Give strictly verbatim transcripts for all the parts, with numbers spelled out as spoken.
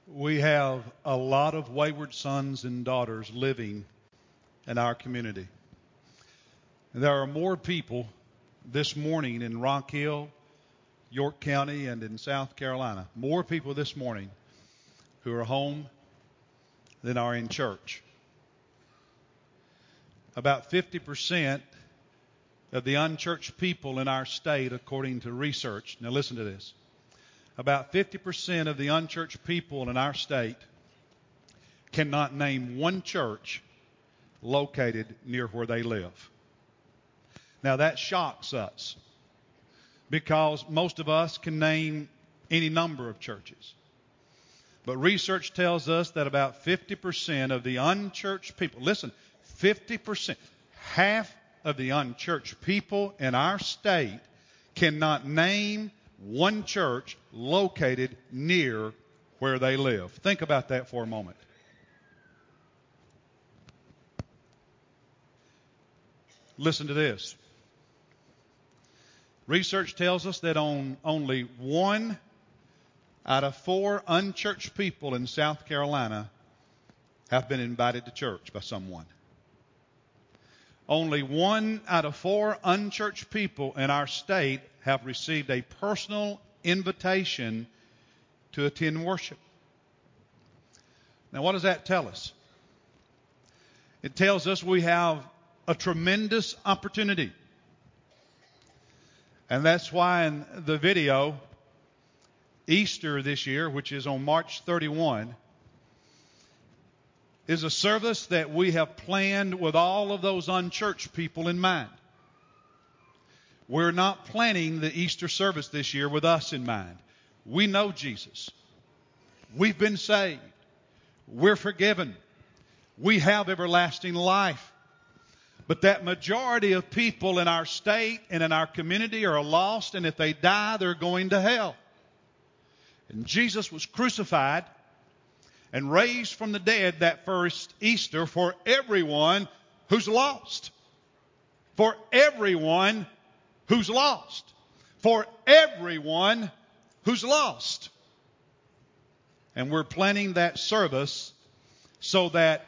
We have a lot of wayward sons and daughters living in our community. There are more people this morning in Rock Hill, York County, and in South Carolina, more people this morning who are home than are in church. About fifty percent of the unchurched people in our state, according to research, now listen to this, about fifty percent of the unchurched people in our state cannot name one church located near where they live. Now that shocks us because most of us can name any number of churches. But research tells us that about fifty percent of the unchurched people, listen, fifty percent, half of the unchurched people in our state cannot name one church located near where they live. Think about that for a moment. Listen to this. Research tells us that on only one out of four unchurched people in South Carolina have been invited to church by someone. Only one out of four unchurched people in our state have received a personal invitation to attend worship. Now, what does that tell us? It tells us we have a tremendous opportunity. And that's why in the video, Easter this year, which is on March thirty-first, is a service that we have planned with all of those unchurched people in mind. We're not planning the Easter service this year with us in mind. We know Jesus. We've been saved. We're forgiven. We have everlasting life. But that majority of people in our state and in our community are lost, and if they die, they're going to hell. And Jesus was crucified and raised from the dead that first Easter for everyone who's lost. For everyone who's lost. For everyone who's lost. And we're planning that service so that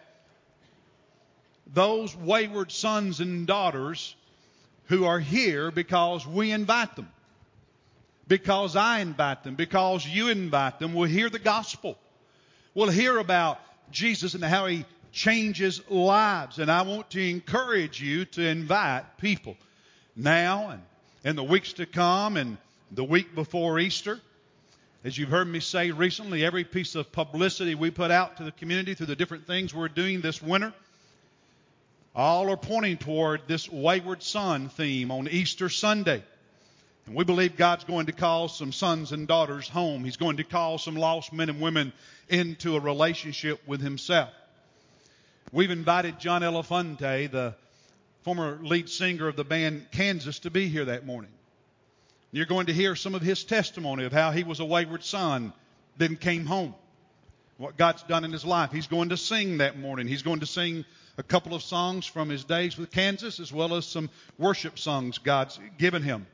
those wayward sons and daughters who are here because we invite them, because I invite them, because you invite them, will hear the gospel. We'll hear about Jesus and how He changes lives. And I want to encourage you to invite people now and in the weeks to come and the week before Easter. As you've heard me say recently, every piece of publicity we put out to the community through the different things we're doing this winter, all are pointing toward this wayward son theme on Easter Sunday. And we believe God's going to call some sons and daughters home. He's going to call some lost men and women into a relationship with Himself. We've invited John Elefante, the former lead singer of the band Kansas, to be here that morning. You're going to hear some of his testimony of how he was a wayward son, then came home. What God's done in his life. He's going to sing that morning. He's going to sing a couple of songs from his days with Kansas, as well as some worship songs God's given him.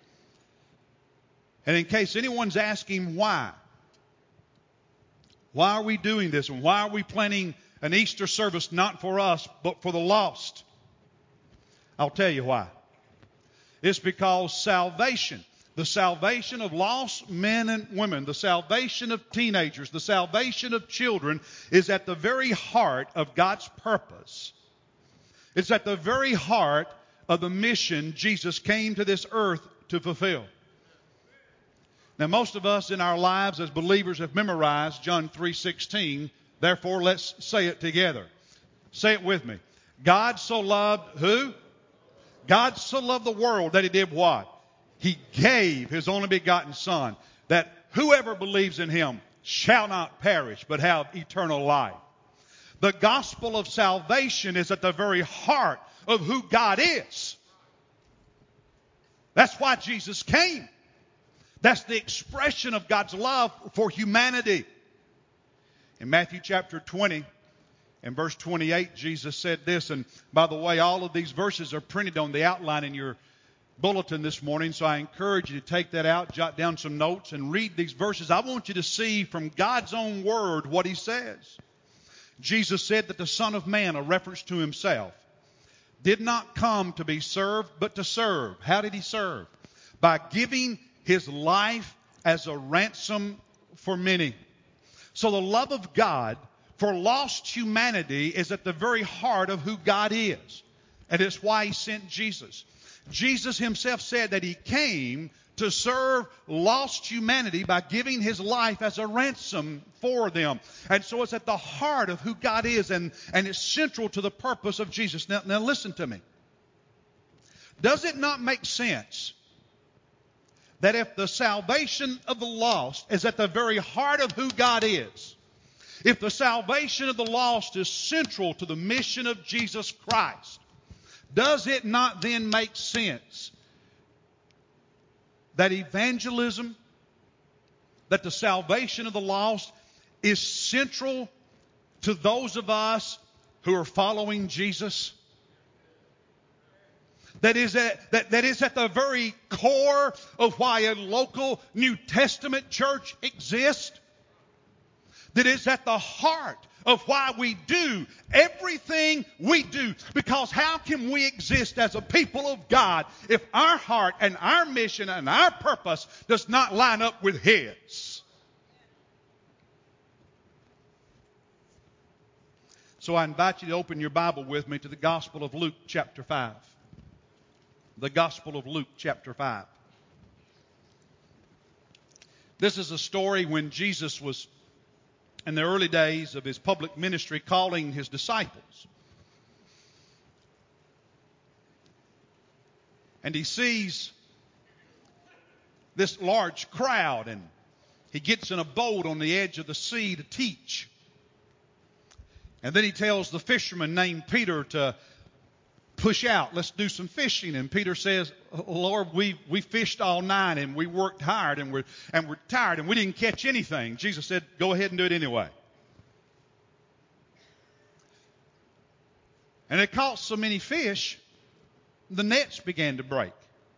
And in case anyone's asking why, why are we doing this? And why are we planning an Easter service not for us, but for the lost? I'll tell you why. It's because salvation, the salvation of lost men and women, the salvation of teenagers, the salvation of children is at the very heart of God's purpose. It's at the very heart of the mission Jesus came to this earth to fulfill. Now, most of us in our lives as believers have memorized John three sixteen. Therefore, let's say it together. Say it with me. God so loved who? God so loved the world that He did what? He gave His only begotten Son, that whoever believes in Him shall not perish, but have eternal life. The gospel of salvation is at the very heart of who God is. That's why Jesus came. That's the expression of God's love for humanity. In Matthew chapter twenty and verse twenty-eight, Jesus said this. And by the way, all of these verses are printed on the outline in your bulletin this morning, so I encourage you to take that out, jot down some notes, and read these verses. I want you to see from God's own word what he says. Jesus said that the Son of Man, a reference to himself, did not come to be served, but to serve. How did he serve? By giving his life as a ransom for many. So the love of God for lost humanity is at the very heart of who God is. And it's why he sent Jesus. Jesus himself said that he came to serve lost humanity by giving his life as a ransom for them. And so it's at the heart of who God is, and, and it's central to the purpose of Jesus. Now, now listen to me. Does it not make sense that if the salvation of the lost is at the very heart of who God is, if the salvation of the lost is central to the mission of Jesus Christ, does it not then make sense that evangelism, that the salvation of the lost is central to those of us who are following Jesus? That is at, that, that is at the very core of why a local New Testament church exists? That is at the heart of why we do everything we do. Because how can we exist as a people of God if our heart and our mission and our purpose does not line up with his? So I invite you to open your Bible with me to the Gospel of Luke chapter five. The Gospel of Luke chapter five. This is a story when Jesus was in the early days of his public ministry calling his disciples. And he sees this large crowd, and he gets in a boat on the edge of the sea to teach. And then he tells the fisherman named Peter to push out. Let's do some fishing. And Peter says, Lord, we we fished all night and we worked hard and we're and we're tired and we didn't catch anything. Jesus said, go ahead and do it anyway. And they caught so many fish, the nets began to break.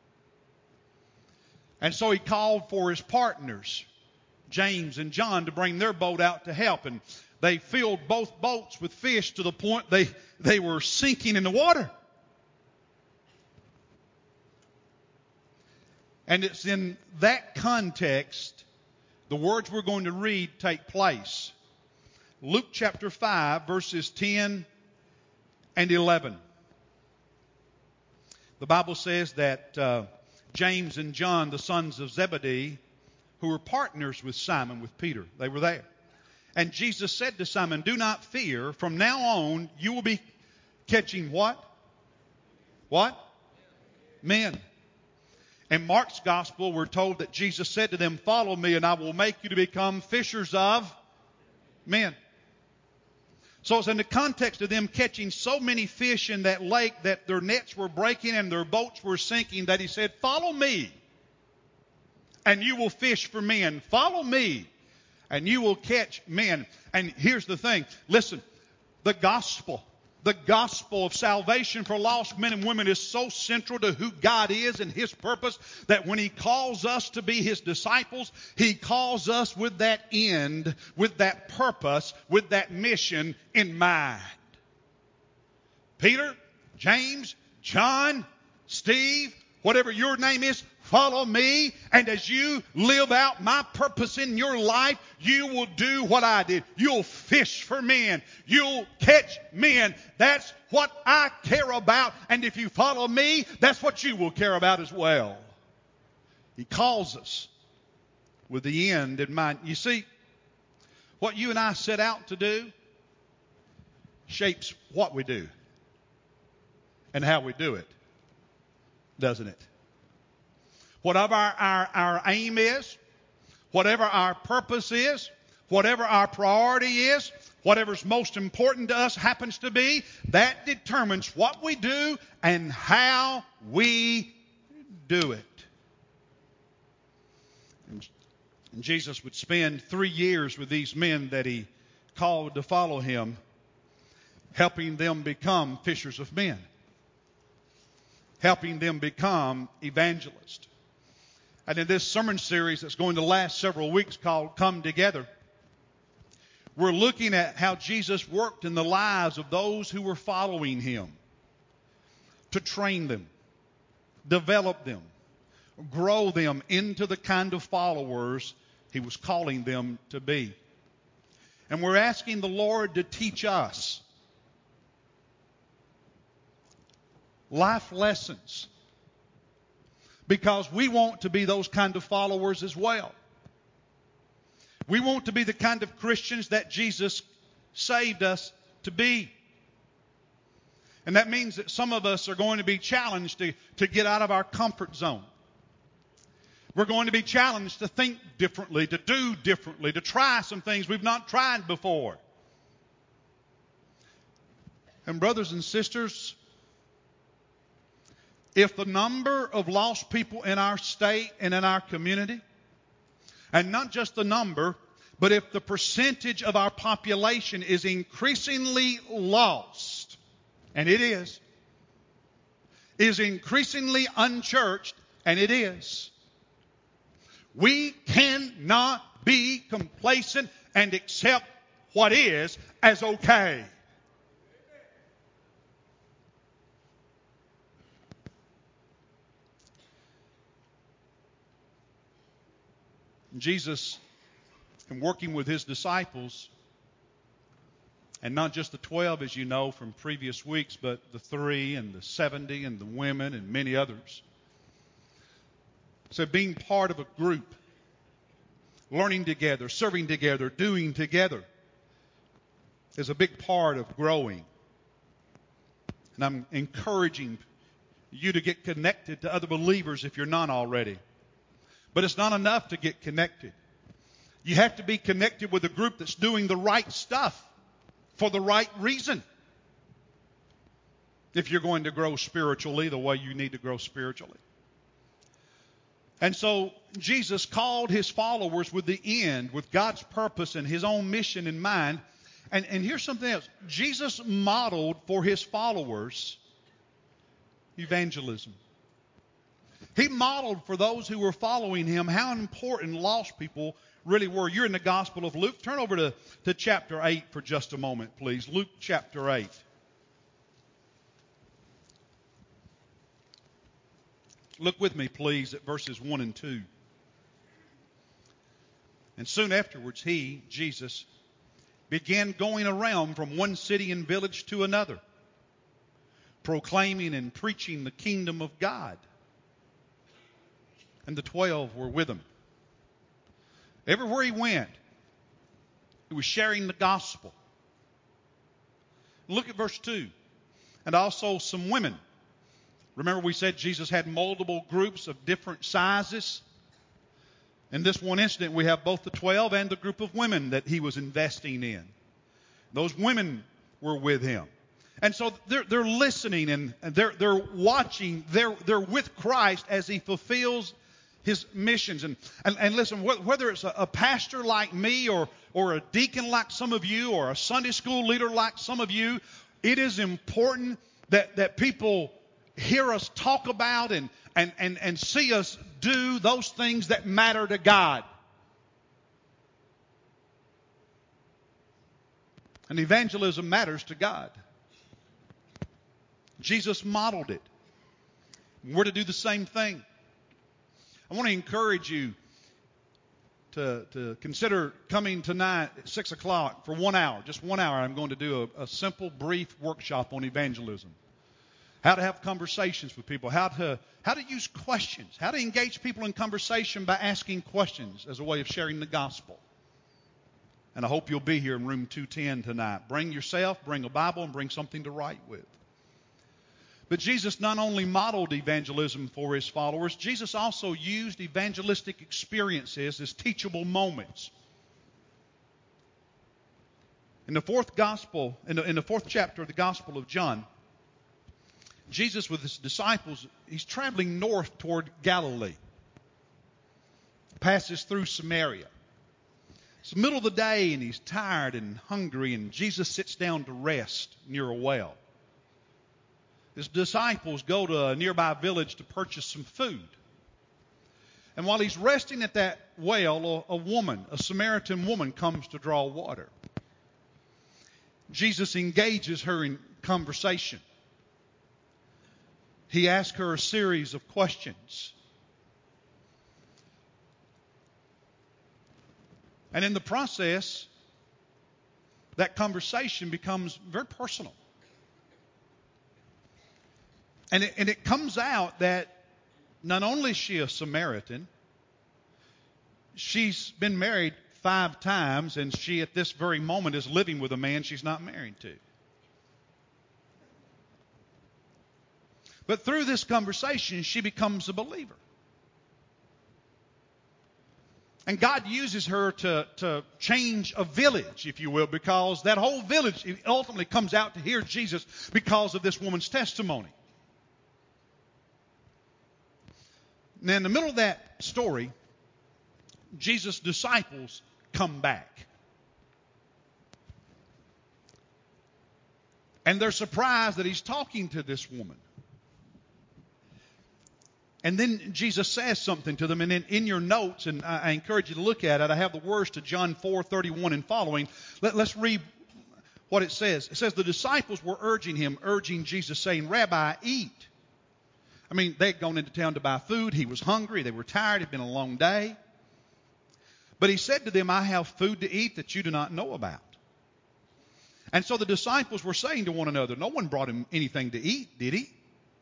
And so he called for his partners, James and John, to bring their boat out to help. And they filled both boats with fish to the point they, they were sinking in the water. And it's in that context the words we're going to read take place. Luke chapter five, verses ten and eleven. The Bible says that uh, James and John, the sons of Zebedee, who were partners with Simon, with Peter, they were there. And Jesus said to Simon, do not fear. From now on, you will be catching what? What? Men. In Mark's gospel, we're told that Jesus said to them, follow me and I will make you to become fishers of men. So it's in the context of them catching so many fish in that lake that their nets were breaking and their boats were sinking that he said, follow me and you will fish for men. Follow me and you will catch men. And here's the thing. Listen, the gospel, the gospel of salvation for lost men and women is so central to who God is and his purpose that when he calls us to be his disciples, he calls us with that end, with that purpose, with that mission in mind. Peter, James, John, Steve, whatever your name is, follow me, and as you live out my purpose in your life, you will do what I did. You'll fish for men. You'll catch men. That's what I care about, and if you follow me, that's what you will care about as well. He calls us with the end in mind. You see, what you and I set out to do shapes what we do and how we do it, doesn't it? Whatever our, our, our aim is, whatever our purpose is, whatever our priority is, whatever's most important to us happens to be, that determines what we do and how we do it. And Jesus would spend three years with these men that he called to follow him, helping them become fishers of men. helping them become evangelists. And in this sermon series that's going to last several weeks called Come Together, we're looking at how Jesus worked in the lives of those who were following him to train them, develop them, grow them into the kind of followers he was calling them to be. And we're asking the Lord to teach us life lessons, because we want to be those kind of followers as well. We want to be the kind of Christians that Jesus saved us to be. And that means that some of us are going to be challenged to, to get out of our comfort zone. We're going to be challenged to think differently, to do differently, to try some things we've not tried before. And brothers and sisters, if the number of lost people in our state and in our community, and not just the number, but if the percentage of our population is increasingly lost, and it is, is increasingly unchurched, and it is, we cannot be complacent and accept what is as okay. Jesus, in working with his disciples, and not just the twelve, as you know from previous weeks, but the three and the seventy and the women and many others. So being part of a group, learning together, serving together, doing together is a big part of growing. And I'm encouraging you to get connected to other believers if you're not already. But it's not enough to get connected. You have to be connected with a group that's doing the right stuff for the right reason. If you're going to grow spiritually the way you need to grow spiritually. And so Jesus called his followers with the end, with God's purpose and his own mission in mind. And, and here's something else. Jesus modeled for his followers evangelism. He modeled for those who were following him how important lost people really were. You're in the Gospel of Luke. Turn over to, to chapter eight for just a moment, please. Luke chapter eight. Look with me, please, at verses one and two. And soon afterwards, he, Jesus, began going around from one city and village to another, proclaiming and preaching the kingdom of God. And the twelve were with him. Everywhere he went, he was sharing the gospel. Look at verse two. And also some women. Remember we said Jesus had multiple groups of different sizes. In this one incident, we have both the twelve and the group of women that he was investing in. Those women were with him. And so they're, they're listening and they're, they're watching. They're, they're with Christ as he fulfills his missions. And, and, and listen, whether it's a, a pastor like me or, or a deacon like some of you or a Sunday school leader like some of you, it is important that, that people hear us talk about and, and, and, and see us do those things that matter to God. And evangelism matters to God. Jesus modeled it. We're to do the same thing. I want to encourage you to, to consider coming tonight at six o'clock for one hour, just one hour. I'm going to do a, a simple, brief workshop on evangelism. How to have conversations with people, how to how to use questions, how to engage people in conversation by asking questions as a way of sharing the gospel. And I hope you'll be here in room two ten tonight. Bring yourself, bring a Bible, and bring something to write with. But Jesus not only modeled evangelism for his followers, Jesus also used evangelistic experiences as teachable moments. In the fourth gospel, in the, in the fourth chapter of the Gospel of John, Jesus with his disciples, he's traveling north toward Galilee. Passes through Samaria. It's the middle of the day and he's tired and hungry, and Jesus sits down to rest near a well. His disciples go to a nearby village to purchase some food. And while he's resting at that well, a, a woman, a Samaritan woman, comes to draw water. Jesus engages her in conversation. He asks her a series of questions. And in the process, that conversation becomes very personal. And it, and it comes out that not only is she a Samaritan, she's been married five times, and she at this very moment is living with a man she's not married to. But through this conversation, she becomes a believer. And God uses her to, to change a village, if you will, because that whole village ultimately comes out to hear Jesus because of this woman's testimony. Now, in the middle of that story, Jesus' disciples come back. And they're surprised that he's talking to this woman. And then Jesus says something to them. And in, in your notes, and I, I encourage you to look at it, I have the words to John four thirty-one and following. Let, let's read what it says. It says, the disciples were urging him, urging Jesus, saying, Rabbi, eat. I mean, they had gone into town to buy food. He was hungry. They were tired. It had been a long day. But he said to them, I have food to eat that you do not know about. And so the disciples were saying to one another, no one brought him anything to eat, did he?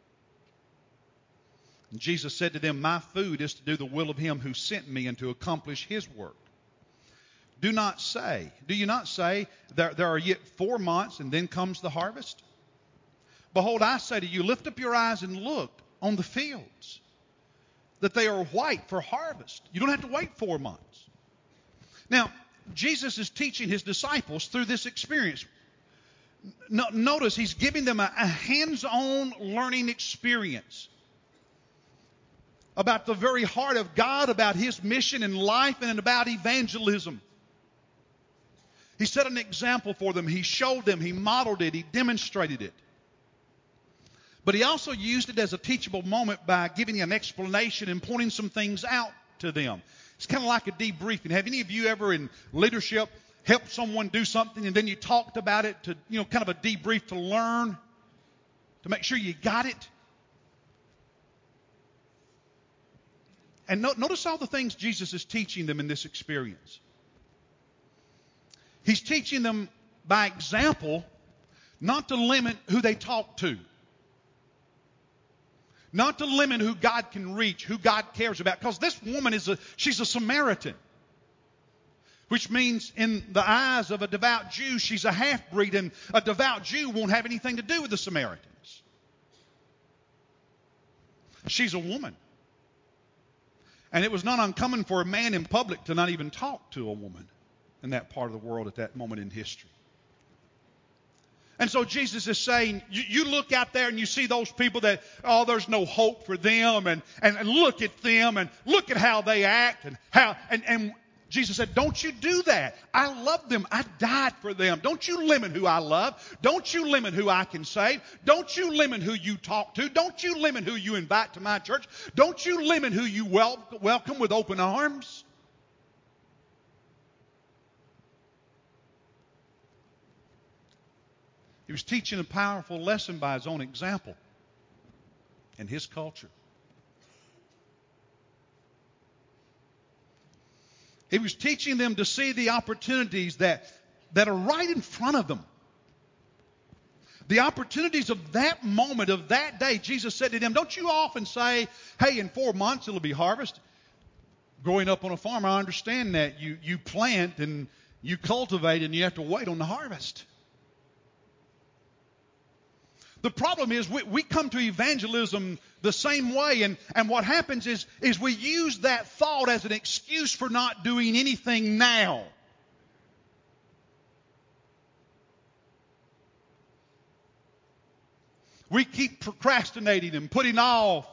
And Jesus said to them, my food is to do the will of him who sent me and to accomplish his work. Do not say, do you not say, there, there are yet four months and then comes the harvest? Behold, I say to you, lift up your eyes and look on the fields, that they are white for harvest. You don't have to wait four months. Now, Jesus is teaching his disciples through this experience. No, notice he's giving them a, a hands-on learning experience about the very heart of God, about his mission in life, and about evangelism. He set an example for them. He showed them. He modeled it. He demonstrated it. But he also used it as a teachable moment by giving an explanation and pointing some things out to them. It's kind of like a debriefing. Have any of you ever in leadership helped someone do something and then you talked about it to, you know, kind of a debrief to learn, to make sure you got it? And no, notice all the things Jesus is teaching them in this experience. He's teaching them by example not to limit who they talk to. Not to limit who God can reach, who God cares about. Because this woman is a, she's a Samaritan. Which means in the eyes of a devout Jew, she's a half-breed, and a devout Jew won't have anything to do with the Samaritans. She's a woman. And it was not uncommon for a man in public to not even talk to a woman in that part of the world at that moment in history. And so Jesus is saying, you, you look out there and you see those people that, oh, there's no hope for them, and, and, and look at them, and look at how they act, and how, and, and Jesus said, don't you do that. I love them. I died for them. Don't you limit who I love. Don't you limit who I can save. Don't you limit who you talk to. Don't you limit who you invite to my church. Don't you limit who you wel- welcome with open arms. He was teaching a powerful lesson by his own example and his culture. He was teaching them to see the opportunities that, that are right in front of them. The opportunities of that moment, of that day. Jesus said to them, don't you often say, hey, in four months it'll be harvest? Growing up on a farm, I understand that. You, you plant and you cultivate and you have to wait on the harvest. The problem is we, we come to evangelism the same way, and, and what happens is, is we use that thought as an excuse for not doing anything now. We keep procrastinating and putting off.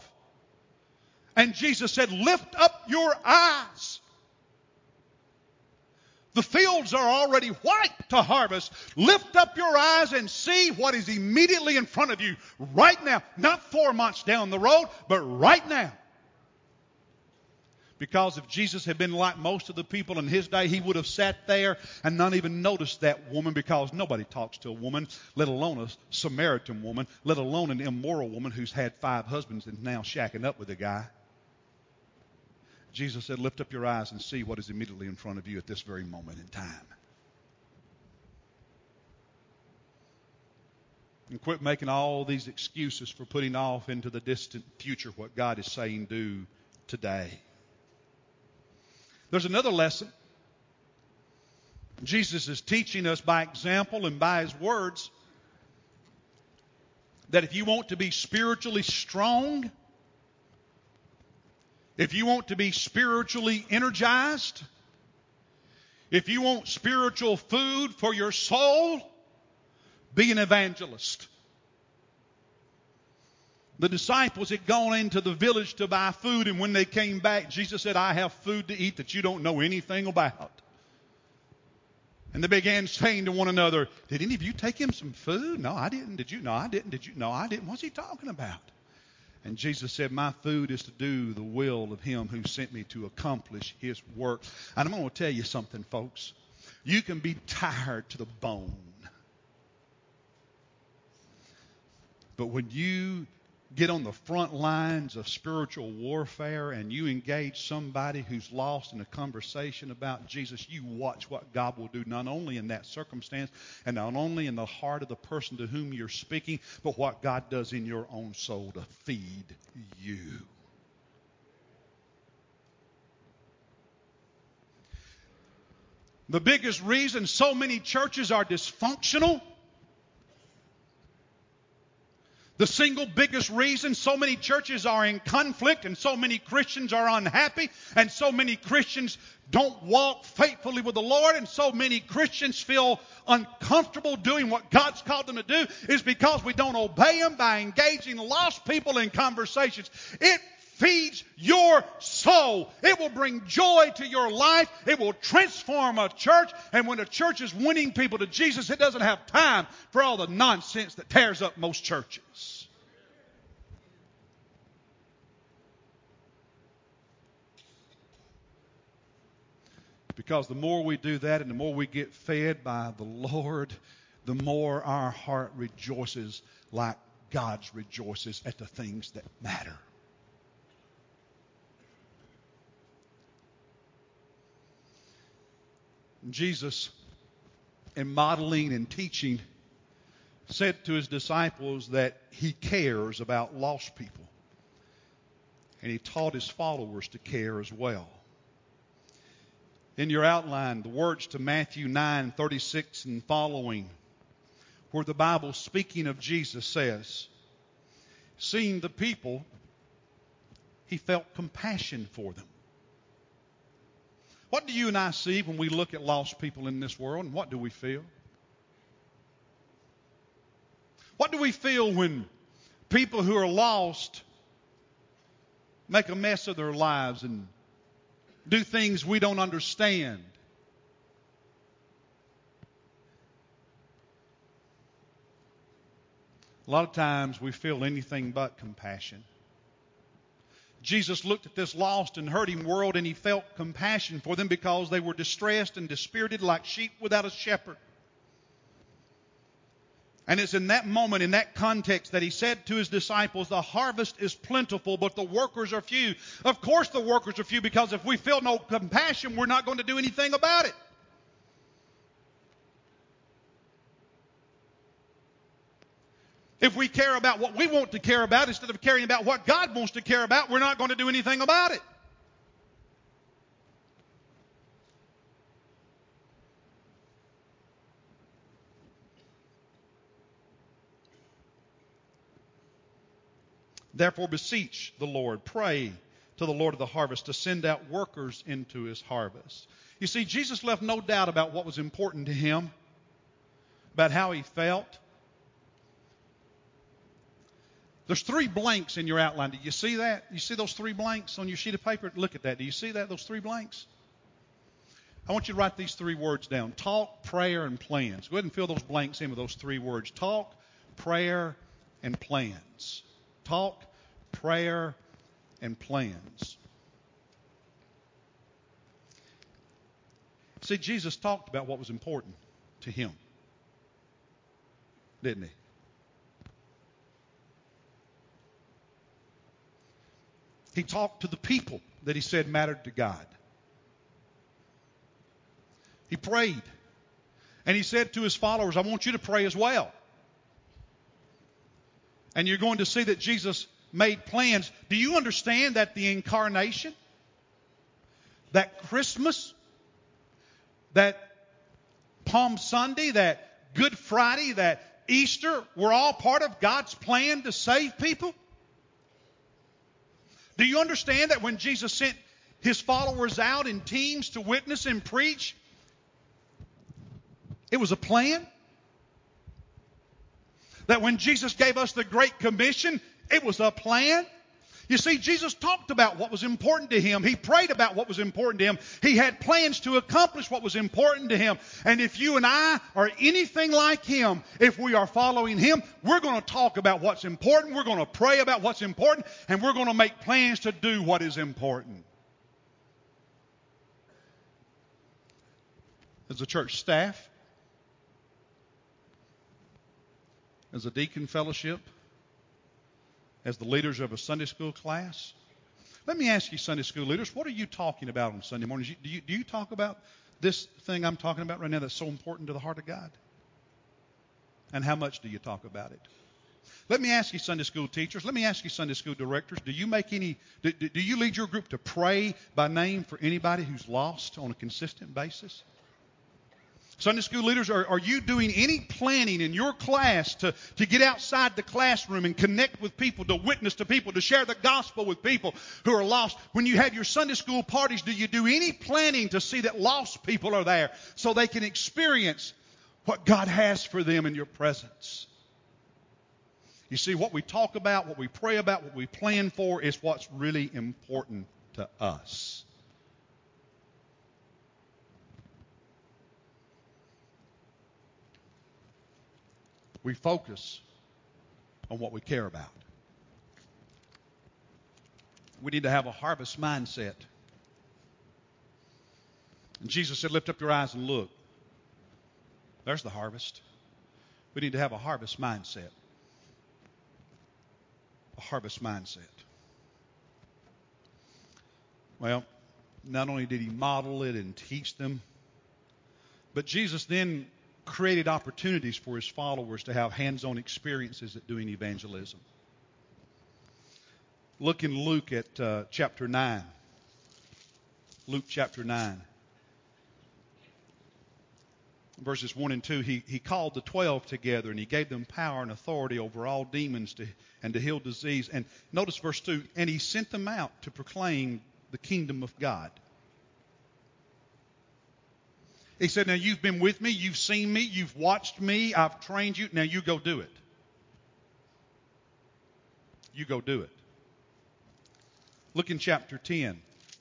And Jesus said, lift up your eyes. The fields are already white to harvest. Lift up your eyes and see what is immediately in front of you right now. Not four months down the road, but right now. Because if Jesus had been like most of the people in his day, he would have sat there and not even noticed that woman, because nobody talks to a woman, let alone a Samaritan woman, let alone an immoral woman who's had five husbands and now shacking up with a guy. Jesus said, lift up your eyes and see what is immediately in front of you at this very moment in time. And quit making all these excuses for putting off into the distant future what God is saying do today. There's another lesson. Jesus is teaching us by example and by his words that if you want to be spiritually strong, if you want to be spiritually energized, if you want spiritual food for your soul, be an evangelist. The disciples had gone into the village to buy food, and when they came back, Jesus said, I have food to eat that you don't know anything about. And they began saying to one another, did any of you take him some food? No, I didn't. Did you? No, I didn't. Did you? No, I didn't. What's he talking about? And Jesus said, my food is to do the will of him who sent me to accomplish his work. And I'm going to tell you something, folks. You can be tired to the bone. But when you get on the front lines of spiritual warfare and you engage somebody who's lost in a conversation about Jesus, you watch what God will do, not only in that circumstance and not only in the heart of the person to whom you're speaking, but what God does in your own soul to feed you. The biggest reason so many churches are dysfunctional, the single biggest reason so many churches are in conflict and so many Christians are unhappy and so many Christians don't walk faithfully with the Lord and so many Christians feel uncomfortable doing what God's called them to do is because we don't obey Him by engaging lost people in conversations. It feeds your soul. It will bring joy to your life. It will transform a church. And when a church is winning people to Jesus, it doesn't have time for all the nonsense that tears up most churches. Because the more we do that and the more we get fed by the Lord, the more our heart rejoices like God's rejoices at the things that matter. Jesus, in modeling and teaching, said to his disciples that he cares about lost people. And he taught his followers to care as well. In your outline, the words to Matthew nine thirty-six and following, where the Bible, speaking of Jesus, says, seeing the people, he felt compassion for them. What do you and I see when we look at lost people in this world, and what do we feel? What do we feel when people who are lost make a mess of their lives and do things we don't understand? A lot of times we feel anything but compassion. Jesus looked at this lost and hurting world and he felt compassion for them because they were distressed and dispirited like sheep without a shepherd. And it's in that moment, in that context, that he said to his disciples, the harvest is plentiful, but the workers are few. Of course the workers are few, because if we feel no compassion, we're not going to do anything about it. If we care about what we want to care about instead of caring about what God wants to care about, we're not going to do anything about it. Therefore beseech the Lord, pray to the Lord of the harvest to send out workers into his harvest. You see, Jesus left no doubt about what was important to him, about how he felt. There's three blanks in your outline. Do you see that? You see those three blanks on your sheet of paper? Look at that. Do you see that, those three blanks? I want you to write these three words down. Talk, prayer, and plans. Go ahead and fill those blanks in with those three words. Talk, prayer, and plans. Talk, prayer, and plans. See, Jesus talked about what was important to him, didn't he? He talked to the people that he said mattered to God. He prayed. And he said to his followers, I want you to pray as well. And you're going to see that Jesus made plans. Do you understand that the incarnation, that Christmas, that Palm Sunday, that Good Friday, that Easter were all part of God's plan to save people? Do you understand that when Jesus sent his followers out in teams to witness and preach, it was a plan? That when Jesus gave us the Great Commission, it was a plan? You see, Jesus talked about what was important to him. He prayed about what was important to him. He had plans to accomplish what was important to him. And if you and I are anything like him, if we are following him, we're going to talk about what's important. We're going to pray about what's important. And we're going to make plans to do what is important. As a church staff, as a deacon fellowship, as the leaders of a Sunday school class. Let me ask you, Sunday school leaders, what are you talking about on Sunday mornings? Do you, do you talk about this thing I'm talking about right now that's so important to the heart of God? And how much do you talk about it? Let me ask you, Sunday school teachers, let me ask you, Sunday school directors, do you make any, do, do you lead your group to pray by name for anybody who's lost on a consistent basis? Sunday school leaders, are, are you doing any planning in your class to, to get outside the classroom and connect with people, to witness to people, to share the gospel with people who are lost? When you have your Sunday school parties, do you do any planning to see that lost people are there so they can experience what God has for them in your presence? You see, what we talk about, what we pray about, what we plan for is what's really important to us. We focus on what we care about. We need to have a harvest mindset. And Jesus said, lift up your eyes and look. There's the harvest. We need to have a harvest mindset. A harvest mindset. Well, not only did he model it and teach them, but Jesus then created opportunities for his followers to have hands-on experiences at doing evangelism. Look in Luke at uh, chapter nine. Luke chapter nine. Verses one and two, he, he called the twelve together and he gave them power and authority over all demons to, and to heal disease. And notice verse two, and he sent them out to proclaim the kingdom of God. He said, now you've been with me, you've seen me, you've watched me, I've trained you, now you go do it. You go do it. Look in chapter ten.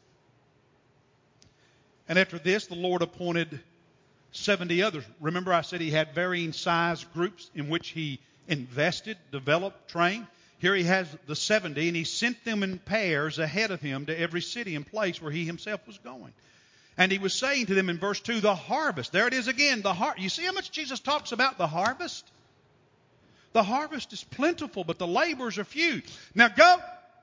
And after this, the Lord appointed seventy others. Remember I said he had varying size groups in which he invested, developed, trained. Here he has the seventy, and he sent them in pairs ahead of him to every city and place where he himself was going. And he was saying to them in verse two, the harvest. There it is again, the har- You see how much Jesus talks about the harvest? The harvest is plentiful, but the laborers are few. Now go.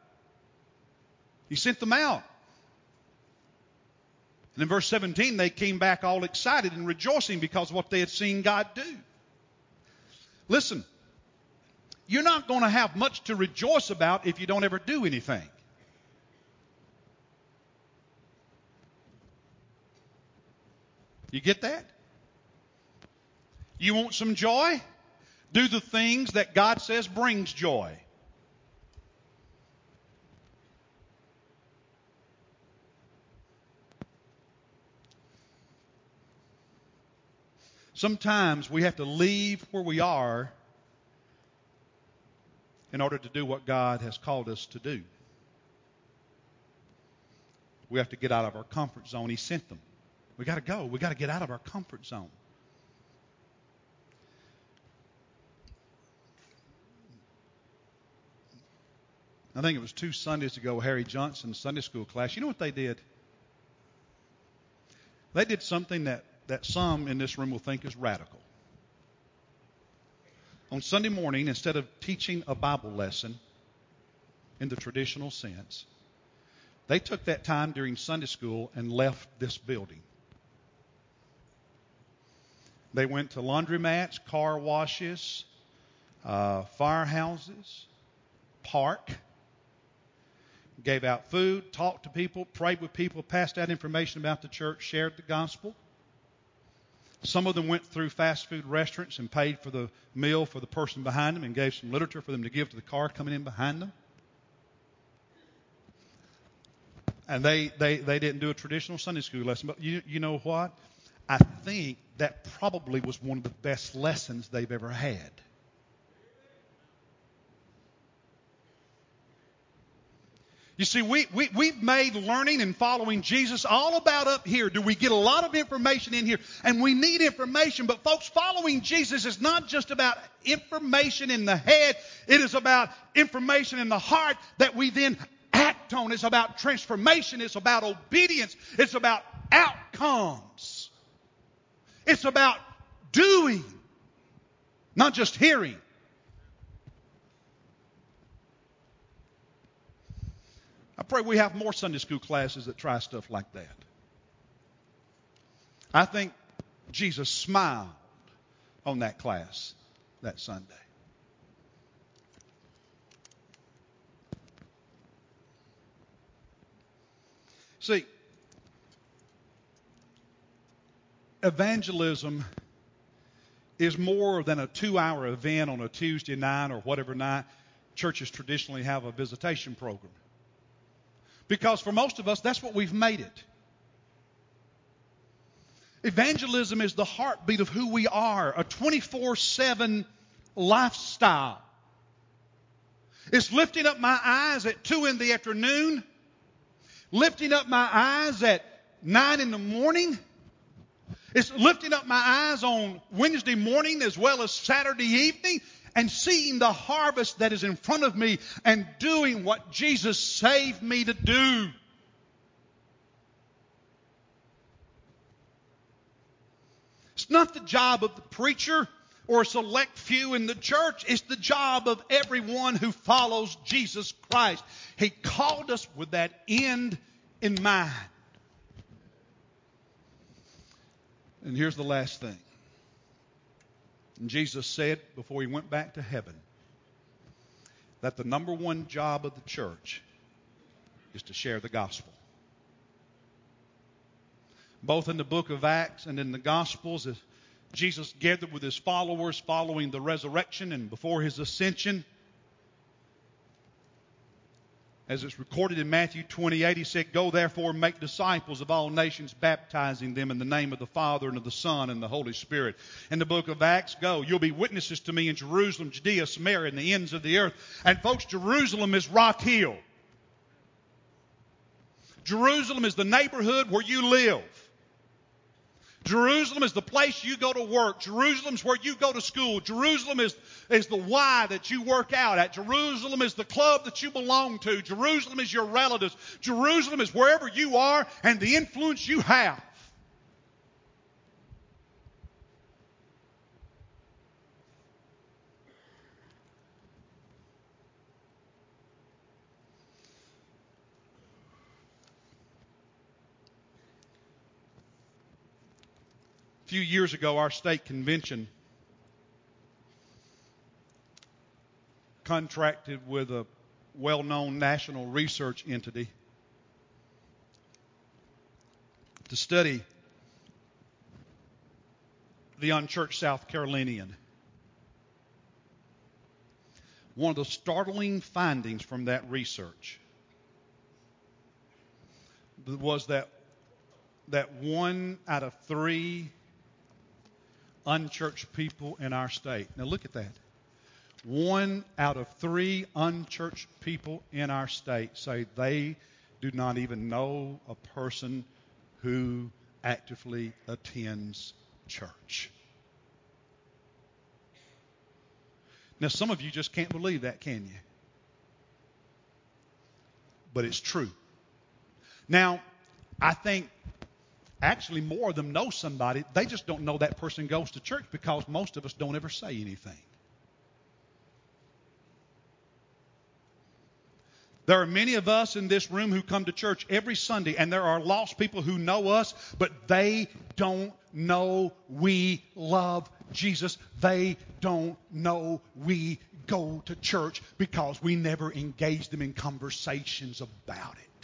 He sent them out. And in verse seventeen, they came back all excited and rejoicing because of what they had seen God do. Listen, you're not going to have much to rejoice about if you don't ever do anything. You get that? You want some joy? Do the things that God says brings joy. Sometimes we have to leave where we are in order to do what God has called us to do. We have to get out of our comfort zone. He sent them. We got to go. We got to get out of our comfort zone. I think it was two Sundays ago, Harry Johnson's Sunday school class. You know what they did? They did something that, that some in this room will think is radical. On Sunday morning, instead of teaching a Bible lesson in the traditional sense, they took that time during Sunday school and left this building. They went to laundromats, car washes, uh, firehouses, park, gave out food, talked to people, prayed with people, passed out information about the church, shared the gospel. Some of them went through fast food restaurants and paid for the meal for the person behind them and gave some literature for them to give to the car coming in behind them. And they, they, they didn't do a traditional Sunday school lesson. But you, you know what? I think that probably was one of the best lessons they've ever had. You see, we, we, we've made learning and following Jesus all about up here. Do we get a lot of information in here? And we need information. But folks, following Jesus is not just about information in the head. It is about information in the heart that we then act on. It's about transformation. It's about obedience. It's about outcomes. It's about doing, not just hearing. I pray we have more Sunday school classes that try stuff like that. I think Jesus smiled on that class that Sunday. See, evangelism is more than a two-hour event on a Tuesday night or whatever night. Churches traditionally have a visitation program. Because for most of us, that's what we've made it. Evangelism is the heartbeat of who we are, a twenty-four seven lifestyle. It's lifting up my eyes at two in the afternoon, lifting up my eyes at nine in the morning. It's lifting up my eyes on Wednesday morning as well as Saturday evening and seeing the harvest that is in front of me and doing what Jesus saved me to do. It's not the job of the preacher or a select few in the church. It's the job of everyone who follows Jesus Christ. He called us with that end in mind. And here's the last thing. And Jesus said before he went back to heaven that the number one job of the church is to share the gospel. Both in the book of Acts and in the Gospels, as Jesus gathered with his followers following the resurrection and before his ascension, as it's recorded in Matthew twenty-eight, he said, "Go therefore and make disciples of all nations, baptizing them in the name of the Father and of the Son and the Holy Spirit." In the book of Acts, go, you'll be witnesses to me in Jerusalem, Judea, Samaria, and the ends of the earth. And folks, Jerusalem is Rock Hill. Jerusalem is the neighborhood where you live. Jerusalem is the place you go to work. Jerusalem is where you go to school. Jerusalem is, is the Y that you work out at. Jerusalem is the club that you belong to. Jerusalem is your relatives. Jerusalem is wherever you are and the influence you have. A few years ago, our state convention contracted with a well-known national research entity to study the unchurched South Carolinian. One of the startling findings from that research was that that one out of three unchurched people in our state. Now look at that. One out of three unchurched people in our state say they do not even know a person who actively attends church. Now, some of you just can't believe that, can you? But it's true. Now, I think actually more of them know somebody. They just don't know that person goes to church because most of us don't ever say anything. There are many of us in this room who come to church every Sunday, and there are lost people who know us, but they don't know we love Jesus. They don't know we go to church because we never engage them in conversations about it.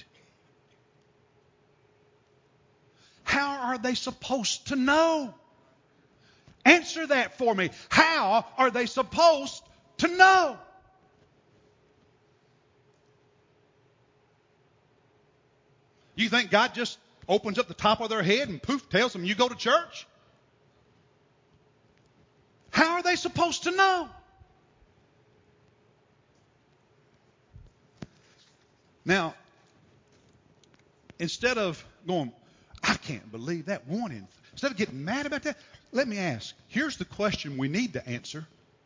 How are they supposed to know? Answer that for me. How are they supposed to know? You think God just opens up the top of their head and poof, tells them you go to church? How are they supposed to know? Now, instead of going, I can't believe that warning, instead of getting mad about that, let me ask, here's the question we need to answer.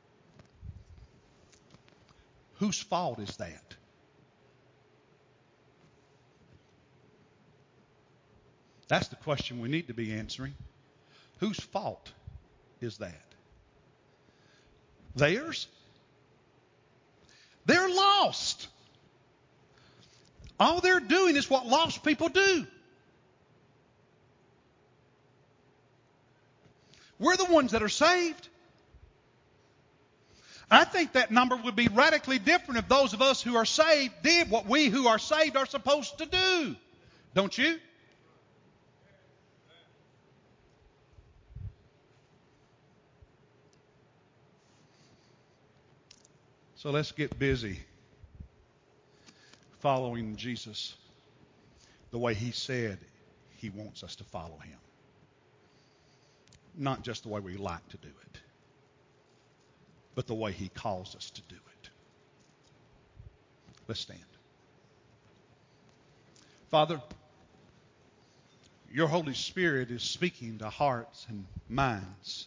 Whose fault is that? That's the question we need to be answering. Whose fault is that? Theirs? They're lost. All they're doing is what lost people do. We're the ones that are saved. I think that number would be radically different if those of us who are saved did what we who are saved are supposed to do. Don't you? So let's get busy following Jesus the way He said He wants us to follow Him. Not just the way we like to do it, but the way He calls us to do it. Let's stand. Father, Your Holy Spirit is speaking to hearts and minds.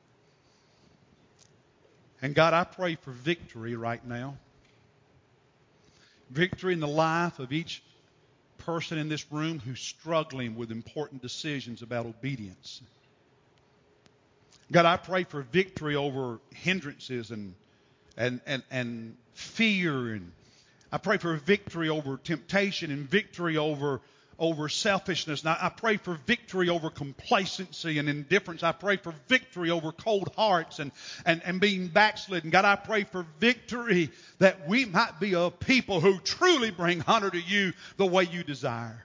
And God, I pray for victory right now. Victory in the life of each person in this room who's struggling with important decisions about obedience. God, I pray for victory over hindrances and and and, and fear. And I pray for victory over temptation and victory over over selfishness. And I, I pray for victory over complacency and indifference. I pray for victory over cold hearts and, and, and being backslidden. God, I pray for victory that we might be a people who truly bring honor to You the way You desire.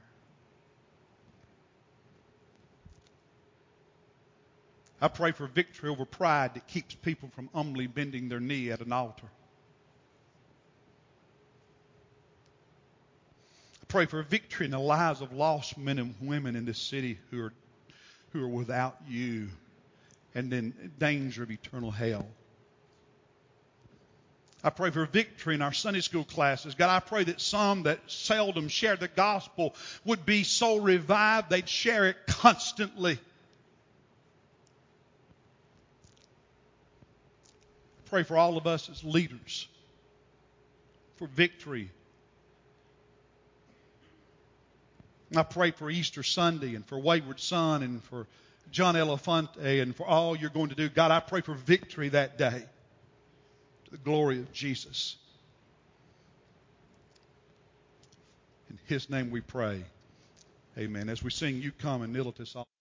I pray for victory over pride that keeps people from humbly bending their knee at an altar. Pray for victory in the lives of lost men and women in this city who are who are without You and in danger of eternal hell. I pray for victory in our Sunday school classes. God, I pray that some that seldom share the gospel would be so revived they'd share it constantly. Pray for all of us as leaders for victory. I pray for Easter Sunday and for Wayward Son and for John Elefante and for all You're going to do. God, I pray for victory that day to the glory of Jesus. In His name we pray. Amen. As we sing, You Come and kneel at this altar.